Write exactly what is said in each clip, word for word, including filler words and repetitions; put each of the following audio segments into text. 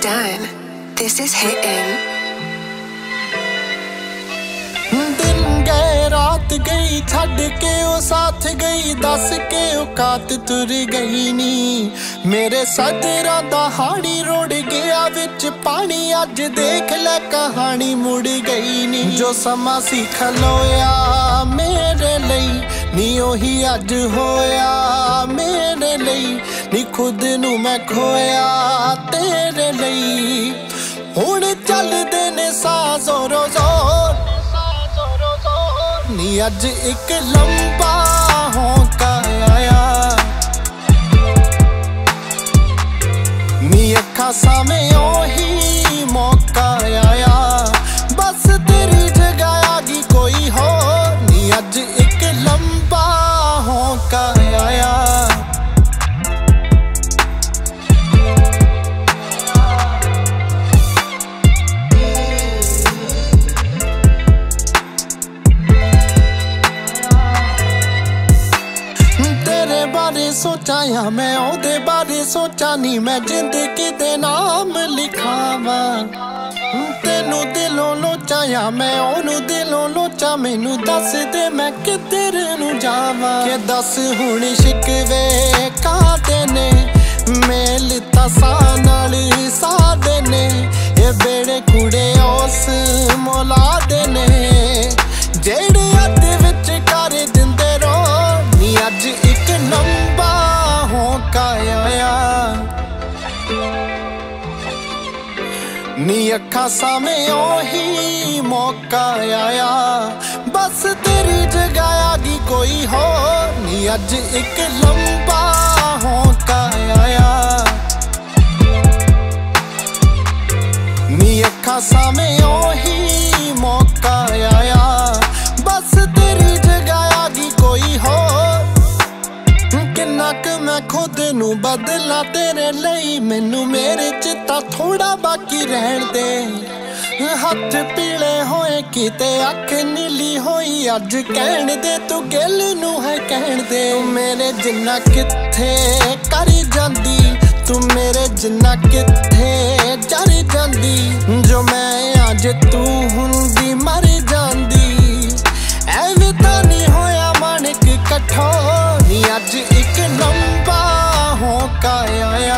done. This is hitting. दिन गए रात गई छड़ के ओ साथ गई दस के औकात तुर गई नी मेरे सदरा दा हाड़ी रोड़ गया विच पानी अज देख ले कहानी मुड़ गई नी जो समा सी खलोया मेरे लई नी ओही अज होया मेरे लई नी खुद नू मैं खोया तेरे लई हुण चलदे ने साह जोरो जोर नी अज एक लंबा होंका आया नी अखा सामे ओही मौका आया बस तेरी जगह आगी कोई हो नी अज एक लंबा होंका आया बारे सोचा या मैं ओदे बारे सोचा नी मैं जिंदगी दे नाम लिखावा तेनू दिलों लोचा या मैं ओनू दिलों लोचा मैनू दस दे मैं किधर नू जावा के दस हुण शिकवे कादे ने मेल तसा नाल सादे ने ये बेड़े कुड़े उस मौला दे ने जेड़े अद्दे विच कर दिंदे रो नी अज एक लंबा होंका आया नी अखा सामे ओही मौका आया बस तेरी जगह आगी कोई हो नी अज एक लंबा होंका आया नी अखा सामे ओही मौका आया बस तेरी जगह आगी कोई हो किन्ना क मैं खुद नू बदला तेरे लई मैनू मेरे च तां थोड़ा बाकी रहन दे हथ पीले होए किते अख नीली होई अज कहण दे तू गिल नू है कहण दे मेरे जिन्ना किथे कर जांदी तू मेरे जिन्ना किथे जर जांदी जो मैं अज तू हुंदी मर जांदी एवें तां नहीं होया माणिक कठोर नी अज एक लंबा होंका आया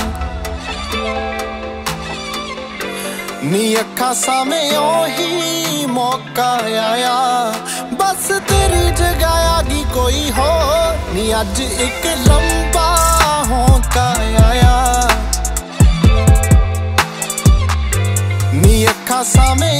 नी अखा सामे ओही मौका आया बस तेरी जगह आगी कोई हो नी अज एक लंबा होंका आया नी अखा सामे